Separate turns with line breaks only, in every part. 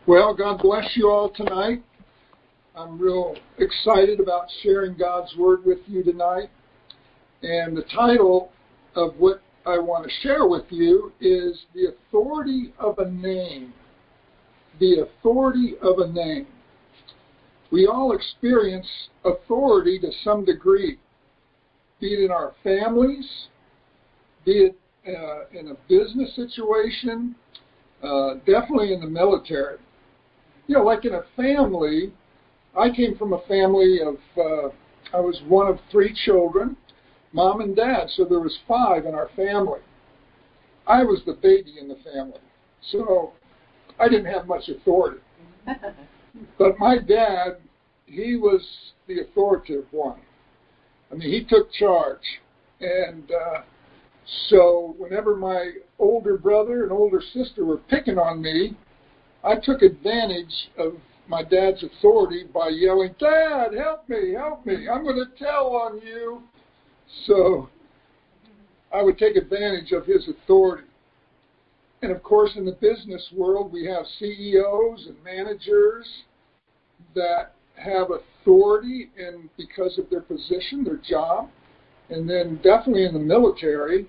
Well, God bless you all tonight. I'm real excited about sharing God's Word with you tonight. And the title of what I want to share with you is The Authority of a Name. The Authority of a Name. We all experience authority to some degree, be it in our families, be it in a business situation, definitely in the military. You know, like in a family, I came from a family of, I was one of 3 children, mom and dad, so there was 5 in our family. I was the baby in the family, so I didn't have much authority. But my dad, he was the authoritative one. I mean, he took charge. And so whenever my older brother and older sister were picking on me, I took advantage of my dad's authority by yelling, "Dad, help me, help me. I'm going to tell on you." So I would take advantage of his authority. And of course, in the business world, we have CEOs and managers that have authority and because of their position, their job. And then definitely in the military,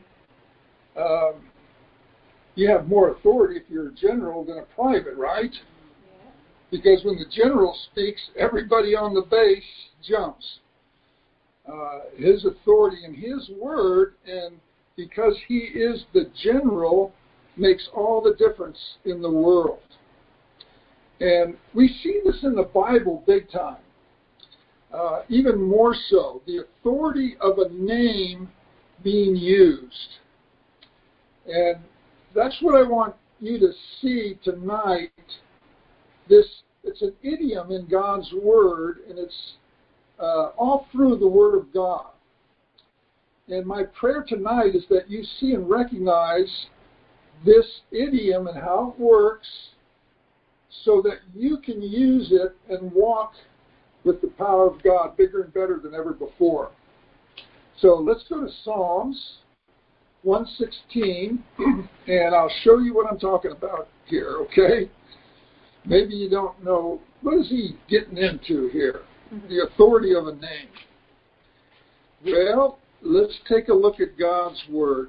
you have more authority if you're a general than a private, right? Yeah. Because when the general speaks, everybody on the base jumps. His authority and his word, and because he is the general, makes all the difference in the world. And we see this in the Bible big time. Even more so, the authority of a name being used. And that's what I want you to see tonight. It's an idiom in God's Word, and it's all through the Word of God. And my prayer tonight is that you see and recognize this idiom and how it works so that you can use it and walk with the power of God bigger and better than ever before. So let's go to Psalms 116, and I'll show you what I'm talking about here, okay? Maybe you don't know, what is he getting into here? The authority of a name. Well, let's take a look at God's Word.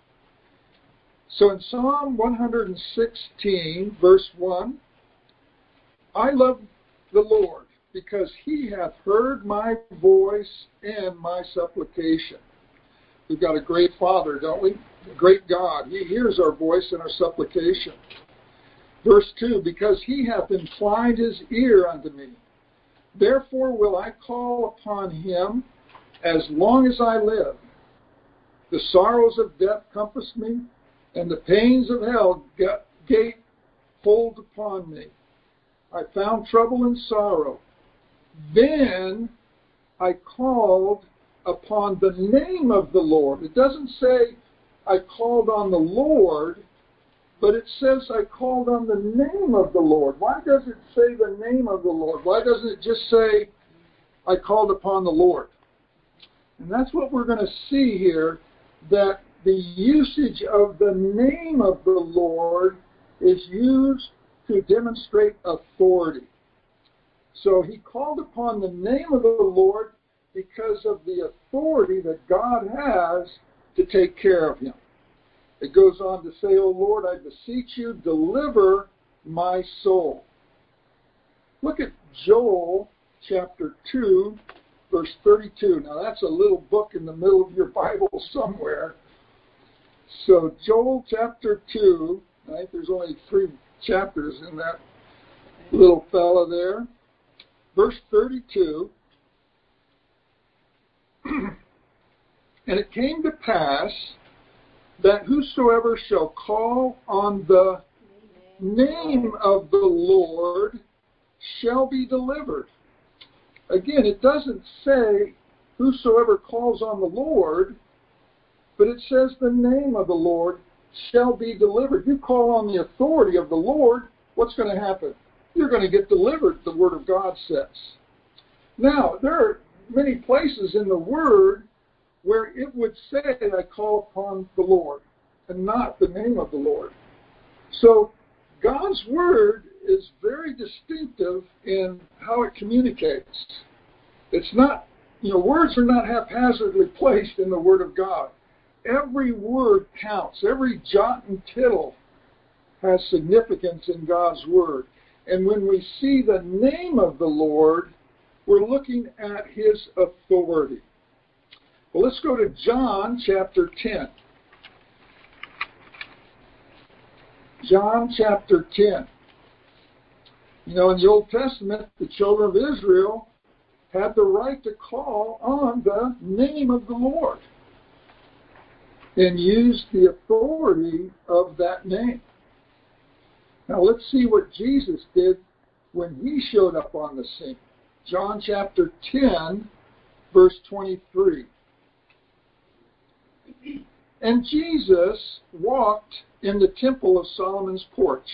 So in Psalm 116, verse 1, I love the Lord, because he hath heard my voice and my supplication. We've got a great Father, don't we? A great God. He hears our voice and our supplication. Verse 2, because he hath inclined his ear unto me. Therefore will I call upon him as long as I live. The sorrows of death compassed me, and the pains of hell gate hold upon me. I found trouble and sorrow. Then I called upon the name of the Lord. It doesn't say I called on the Lord, but it says I called on the name of the Lord. Why does it say the name of the Lord? Why doesn't it just say I called upon the Lord? And that's what we're going to see here, that the usage of the name of the Lord is used to demonstrate authority. So he called upon the name of the Lord because of the authority that God has to take care of him. It goes on to say, O Lord, I beseech you, deliver my soul. Look at Joel chapter 2, verse 32. Now that's a little book in the middle of your Bible somewhere. So Joel chapter 2, I think there's only 3 chapters in that little fella there. Verse 32. And it came to pass that whosoever shall call on the name of the Lord shall be delivered. Again, it doesn't say whosoever calls on the Lord, but it says the name of the Lord shall be delivered. You call on the authority of the Lord, what's going to happen? You're going to get delivered, the Word of God says. Now, there are many places in the Word where it would say, I call upon the Lord, and not the name of the Lord. So God's Word is very distinctive in how it communicates. It's not, words are not haphazardly placed in the Word of God. Every word counts. Every jot and tittle has significance in God's Word. And when we see the name of the Lord, we're looking at His authority. Well, let's go to John chapter 10. John chapter 10. In the Old Testament, the children of Israel had the right to call on the name of the Lord and use the authority of that name. Now let's see what Jesus did when He showed up on the scene. John chapter 10, verse 23. And Jesus walked in the temple of Solomon's porch.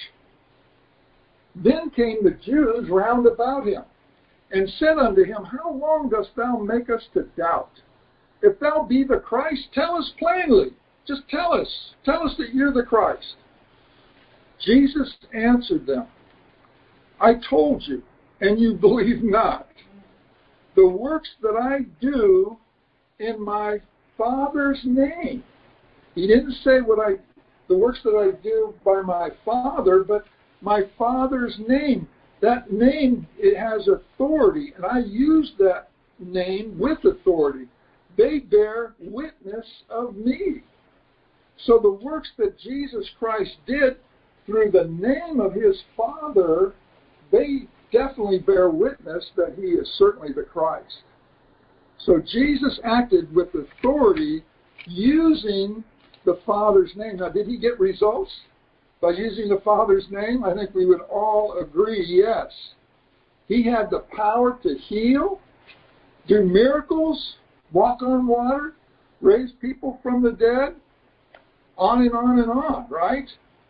Then came the Jews round about Him, and said unto Him, How long dost thou make us to doubt? If thou be the Christ, tell us plainly. Just tell us. Tell us that you're the Christ. Jesus answered them, I told you, and you believe not. The works that I do in my Father's name. He didn't say the works that I do by my Father, but my Father's name. That name, it has authority, and I use that name with authority. They bear witness of me. So the works that Jesus Christ did through the name of His Father, they definitely bear witness that He is certainly the Christ. So Jesus acted with authority using the Father's name. Now, did He get results by using the Father's name? I think we would all agree, yes. He had the power to heal, do miracles, walk on water, raise people from the dead, on and on and on, right?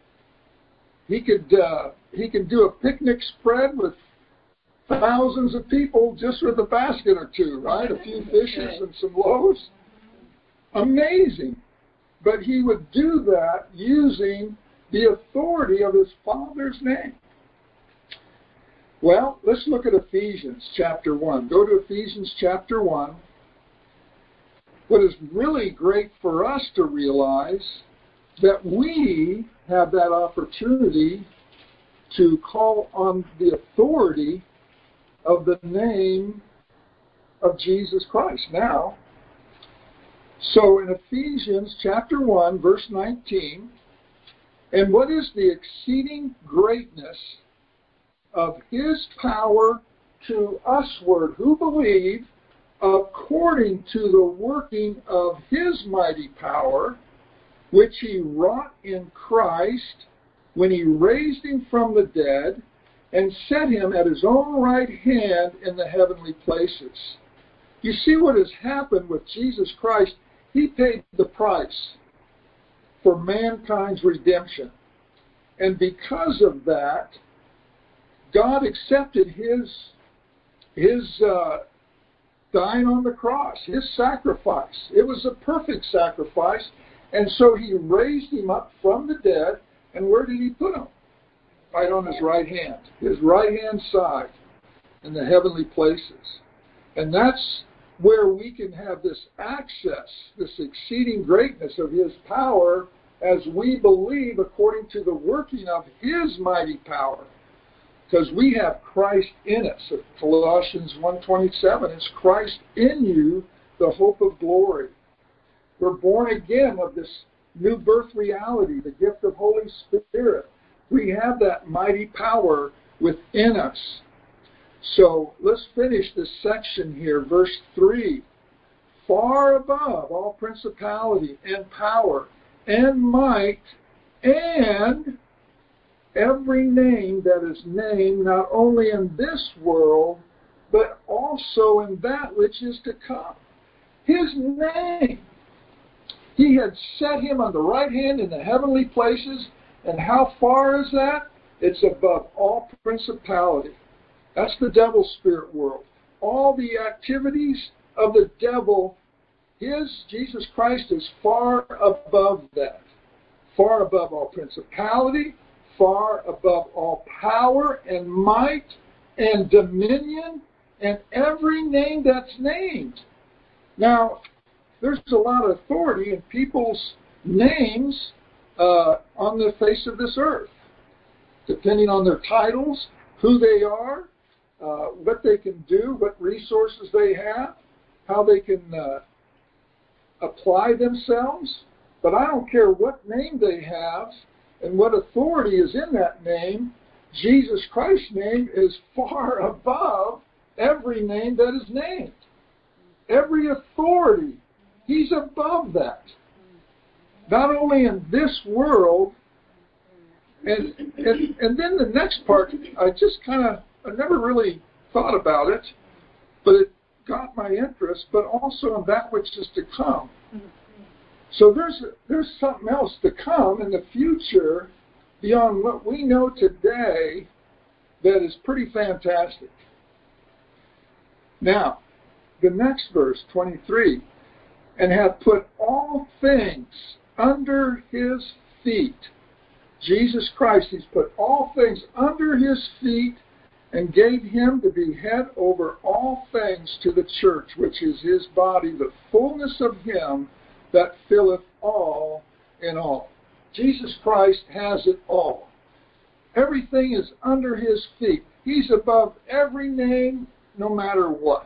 He could do a picnic spread with thousands of people just with a basket or two, right? A few fishes and some loaves. Amazing. But He would do that using the authority of His Father's name. Well, let's look at Ephesians chapter 1. Go to Ephesians chapter 1. What is really great for us to realize that we have that opportunity to call on the authority of the name of Jesus Christ. Now, so in Ephesians chapter 1, verse 19, and what is the exceeding greatness of His power to usward who believe, according to the working of His mighty power, which He wrought in Christ when He raised Him from the dead and set Him at His own right hand in the heavenly places. You see what has happened with Jesus Christ? He paid the price for mankind's redemption. And because of that, God accepted His dying on the cross, His sacrifice. It was a perfect sacrifice. And so He raised Him up from the dead. And where did He put Him? Right on His right hand. His right-hand side in the heavenly places. And that's where we can have this access, this exceeding greatness of His power as we believe according to the working of His mighty power. Because we have Christ in us. Colossians 1:27, it's Christ in you, the hope of glory. We're born again of this new birth reality, the gift of Holy Spirit. We have that mighty power within us. So let's finish this section here, verse 3. Far above all principality and power and might and every name that is named, not only in this world, but also in that which is to come. His name. He had set Him on the right hand in the heavenly places. And how far is that? It's above all principality. That's the devil's spirit world. All the activities of the devil, Jesus Christ, is far above that. Far above all principality, far above all power and might and dominion and every name that's named. Now, there's a lot of authority in people's names on the face of this earth, depending on their titles, who they are, what they can do, what resources they have, how they can apply themselves. But I don't care what name they have and what authority is in that name. Jesus Christ's name is far above every name that is named. Every authority, he's above that. Not only in this world, and then the next part, I never really thought about it, but it got my interest, but also in that which is to come. So there's something else to come in the future beyond what we know today that is pretty fantastic. Now, the next verse, 23, and hath put all things under his feet. Jesus Christ, he's put all things under his feet and gave him to be head over all things to the church, which is his body, the fullness of him that filleth all in all. Jesus Christ has it all. Everything is under his feet. He's above every name, no matter what.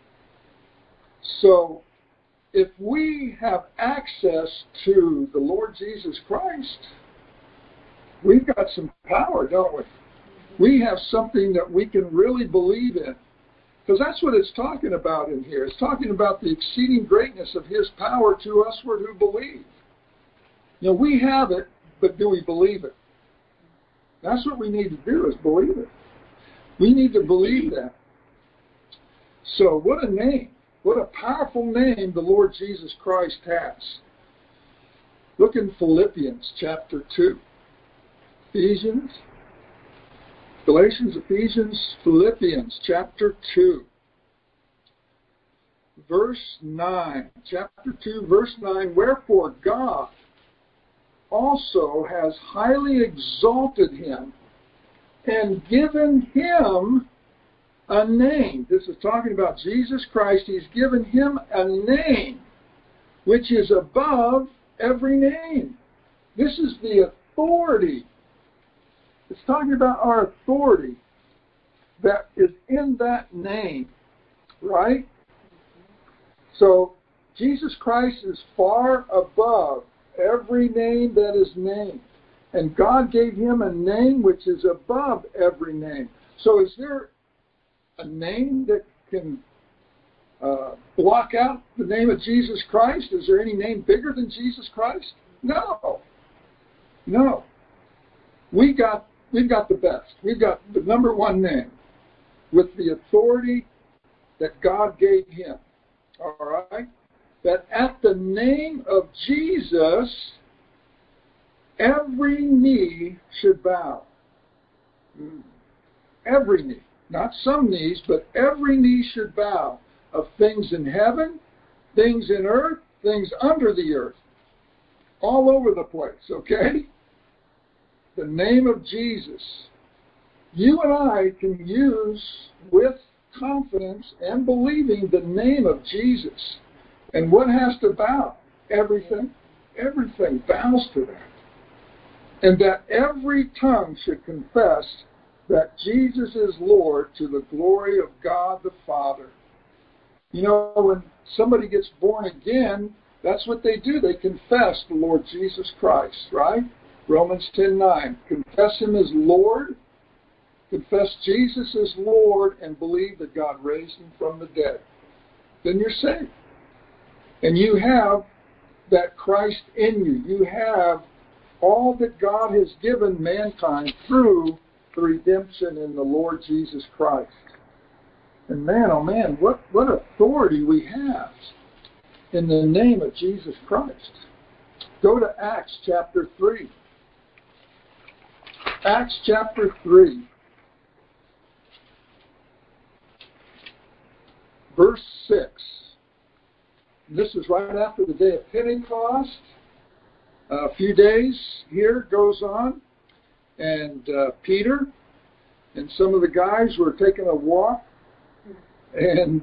So, if we have access to the Lord Jesus Christ, we've got some power, don't we? We have something that we can really believe in. Because that's what it's talking about in here. It's talking about the exceeding greatness of his power to usward who believe. You know, we have it, but do we believe it? That's what we need to do, is believe it. We need to believe that. So, what a name. What a powerful name the Lord Jesus Christ has. Look in Philippians chapter 2. Ephesians, Galatians, Ephesians, Philippians chapter 2. Verse 9. Chapter 2, verse 9. Wherefore God also has highly exalted him and given him a name. This is talking about Jesus Christ. He's given him a name which is above every name. This is the authority. It's talking about our authority that is in that name, right? So Jesus Christ is far above every name that is named. And God gave him a name which is above every name. So is there a name that can block out the name of Jesus Christ? Is there any name bigger than Jesus Christ? No. No. We've got the best. We've got the number one name with the authority that God gave him. All right? That at the name of Jesus, every knee should bow. Every knee. Not some knees, but every knee should bow, of things in heaven, things in earth, things under the earth. All over the place, okay? The name of Jesus. You and I can use with confidence and believing the name of Jesus. And what has to bow? Everything. Everything bows to that. And that every tongue should confess that Jesus is Lord to the glory of God the Father. You know, when somebody gets born again, that's what they do. They confess the Lord Jesus Christ, right? Romans 10:9. Confess him as Lord. Confess Jesus as Lord and believe that God raised him from the dead. Then you're saved. And you have that Christ in you. You have all that God has given mankind through the redemption in the Lord Jesus Christ. And man, oh man, what authority we have in the name of Jesus Christ. Go to Acts chapter 3. Acts chapter 3. Verse 6. This is right after the day of Pentecost. A few days here goes on. and Peter and some of the guys were taking a walk. And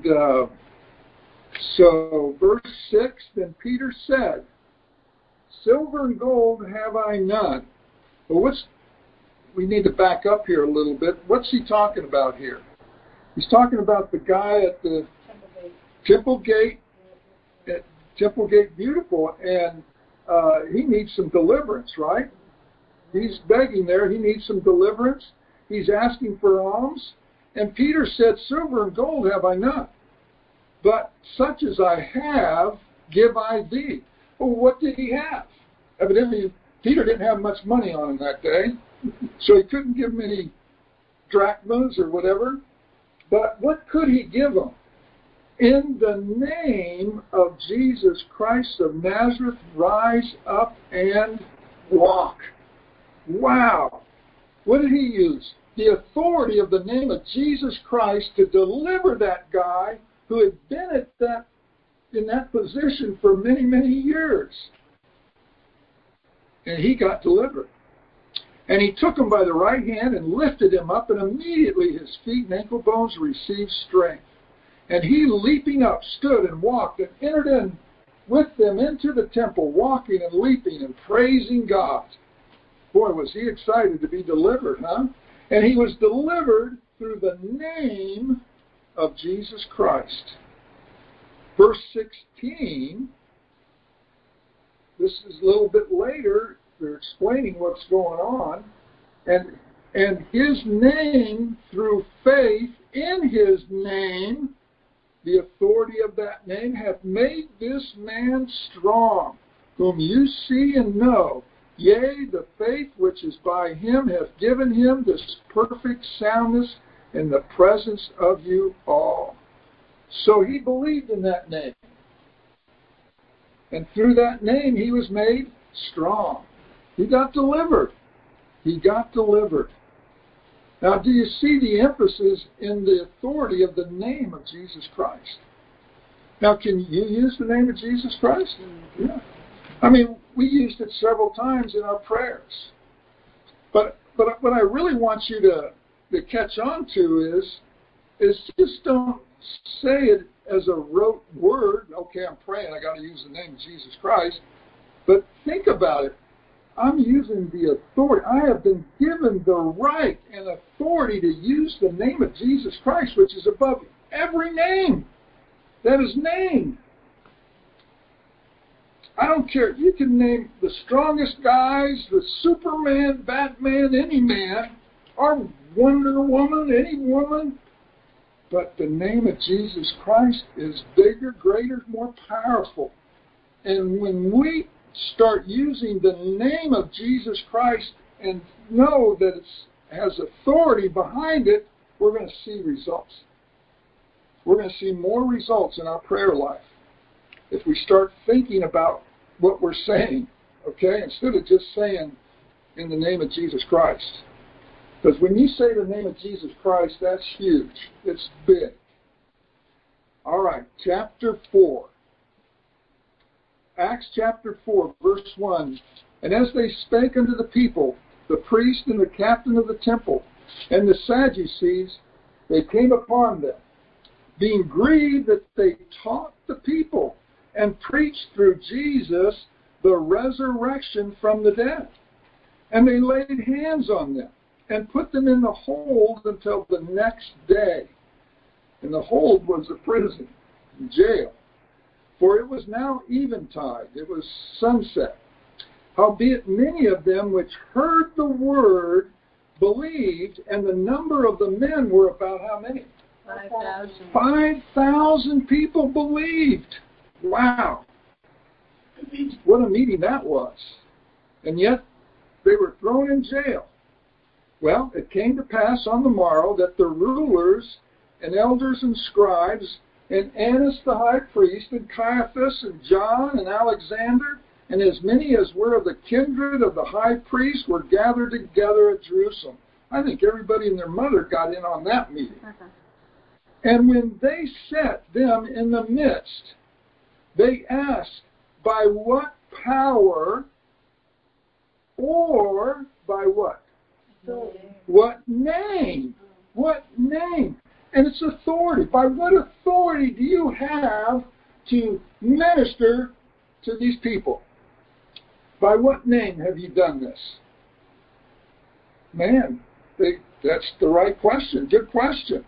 so verse 6, then Peter said, silver and gold have I none. Well, we need to back up here a little bit. What's he talking about here? He's talking about the guy at the Temple Gate Beautiful, and he needs some deliverance, right? He's begging there. He needs some deliverance. He's asking for alms. And Peter said, silver and gold have I none, but such as I have give I thee. Well, what did he have? Evidently, Peter didn't have much money on him that day, so he couldn't give him any drachmas or whatever. But what could he give him? In the name of Jesus Christ of Nazareth, rise up and walk. Wow. What did he use? The authority of the name of Jesus Christ to deliver that guy who had been in that position for many, many years. And he got delivered. And he took him by the right hand and lifted him up, and immediately his feet and ankle bones received strength. And he, leaping up, stood and walked and entered in with them into the temple, walking and leaping and praising God. Boy, was he excited to be delivered, huh? And he was delivered through the name of Jesus Christ. Verse 16, this is a little bit later, they're explaining what's going on. And his name, through faith in his name, the authority of that name, hath made this man strong, whom you see and know. Yea, the faith which is by him hath given him this perfect soundness in the presence of you all. So he believed in that name. And through that name he was made strong. He got delivered. He got delivered. Now, do you see the emphasis in the authority of the name of Jesus Christ? Now, can you use the name of Jesus Christ? Yeah. I mean, we used it several times in our prayers. But what I really want you to catch on to is just don't say it as a rote word. Okay, I'm praying, I got to use the name of Jesus Christ. But think about it. I'm using the authority. I have been given the right and authority to use the name of Jesus Christ, which is above every name that is named. I don't care. You can name the strongest guys, the Superman, Batman, any man, or Wonder Woman, any woman. But the name of Jesus Christ is bigger, greater, more powerful. And when we start using the name of Jesus Christ and know that it has authority behind it, we're going to see results. We're going to see more results in our prayer life if we start thinking about what we're saying, okay, instead of just saying in the name of Jesus Christ. Because when you say the name of Jesus Christ, that's huge. It's big. All right, chapter 4. Acts chapter 4, verse 1. And as they spake unto the people, the priest and the captain of the temple, and the Sadducees, they came upon them, being grieved that they taught the people, and preached through Jesus the resurrection from the dead. And they laid hands on them, and put them in the hold until the next day. And the hold was a prison, jail. For it was now eventide, it was sunset. Howbeit many of them which heard the word believed, and the number of the men were about how many?
5,000.
5,000 people believed. Wow. What a meeting that was. And yet they were thrown in jail. Well, it came to pass on the morrow that the rulers and elders and scribes and Annas the high priest and Caiaphas and John and Alexander and as many as were of the kindred of the high priest were gathered together at Jerusalem. I think everybody and their mother got in on that meeting. And when they set them in the midst, they asked, by what power or by what? What name? What name? And it's authority. By what authority do you have to minister to these people? By what name have you done this? Man, that's the right question. Good question.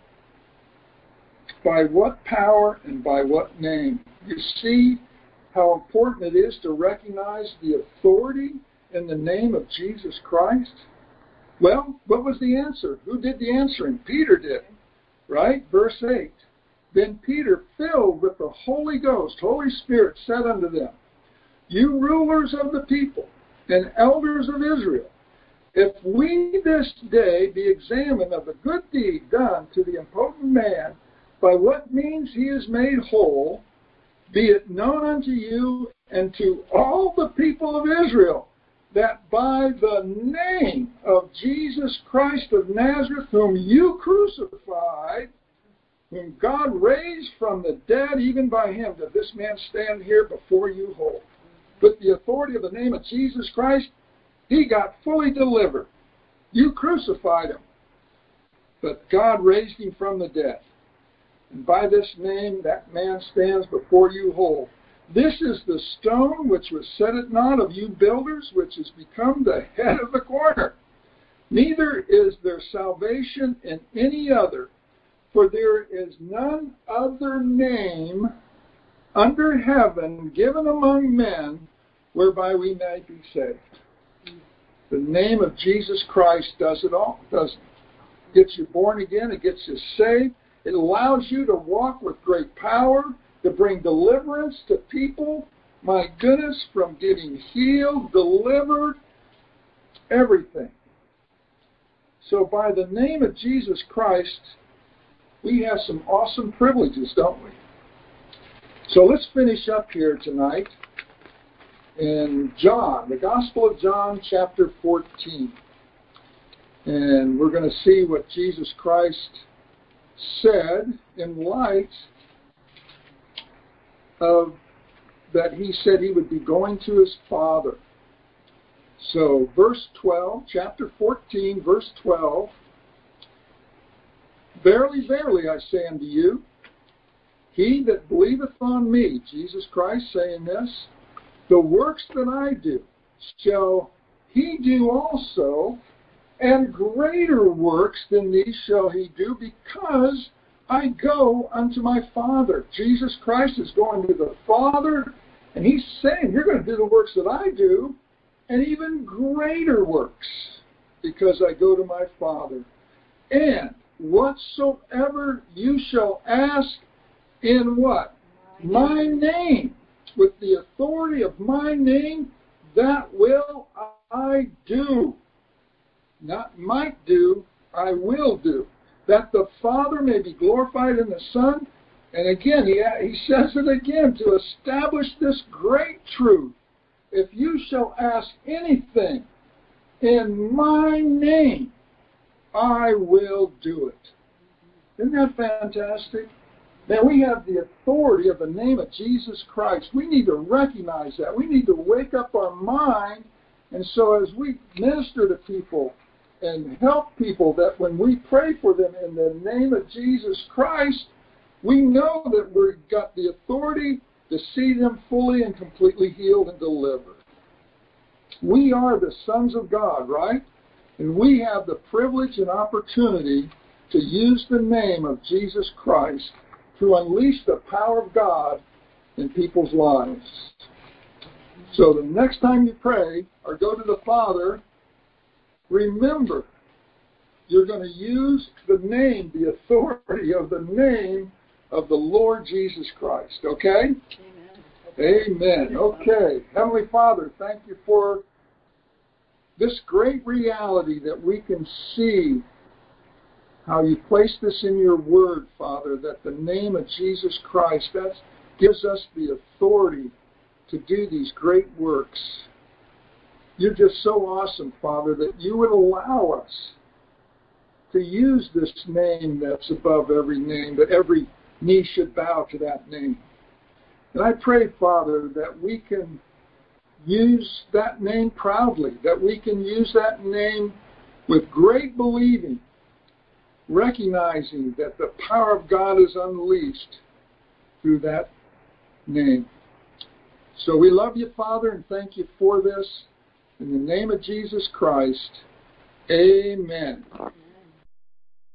By what power and by what name? You see how important it is to recognize the authority in the name of Jesus Christ? Well, what was the answer? Who did the answering? Peter did, right? Verse 8. Then Peter, filled with the Holy Ghost, Holy Spirit, said unto them, You rulers of the people and elders of Israel, if we this day be examined of the good deed done to the impotent man, by what means he is made whole, be it known unto you and to all the people of Israel, that by the name of Jesus Christ of Nazareth, whom you crucified, whom God raised from the dead, even by him, does this man stand here before you whole. With the authority of the name of Jesus Christ, he got fully delivered. You crucified him, but God raised him from the dead. And by this name that man stands before you whole. This is the stone which was set at naught of you builders, which has become the head of the corner. Neither is there salvation in any other, for there is none other name under heaven given among men whereby we may be saved. The name of Jesus Christ does it all, doesn't it? Gets you born again, it gets you saved. It allows you to walk with great power, to bring deliverance to people, my goodness, from getting healed, delivered, everything. So by the name of Jesus Christ, we have some awesome privileges, don't we? So let's finish up here tonight in John, the Gospel of John, chapter 14. And we're going to see what Jesus Christ said in light of that he said he would be going to his Father. So verse 12, chapter 14, verse 12, Verily, verily, I say unto you, he that believeth on me, Jesus Christ saying this, the works that I do shall he do also, and greater works than these shall he do, because I go unto my Father. Jesus Christ is going to the Father, and he's saying, you're going to do the works that I do, and even greater works, because I go to my Father. And whatsoever you shall ask in what? My name. With the authority of my name, that will I do. Not might do, I will do. That the Father may be glorified in the Son. And again, he says it again to establish this great truth. If you shall ask anything in my name, I will do it. Isn't that fantastic? Man, we have the authority of the name of Jesus Christ. We need to recognize that. We need to wake up our mind. And so as we minister to people and help people, that when we pray for them in the name of Jesus Christ, we know that we've got the authority to see them fully and completely healed and delivered. We are the sons of God, right? And we have the privilege and opportunity to use the name of Jesus Christ to unleash the power of God in people's lives. So the next time you pray or go to the Father, remember, you're going to use the name, the authority of the name of the Lord Jesus Christ. Okay? Amen. Amen. Okay. Heavenly Father, thank you for this great reality that we can see how you place this in your word, Father, that the name of Jesus Christ, that gives us the authority to do these great works. You're just so awesome, Father, that you would allow us to use this name that's above every name, that every knee should bow to that name. And I pray, Father, that we can use that name proudly, that we can use that name with great believing, recognizing that the power of God is unleashed through that name. So we love you, Father, and thank you for this. In the name of Jesus Christ, amen.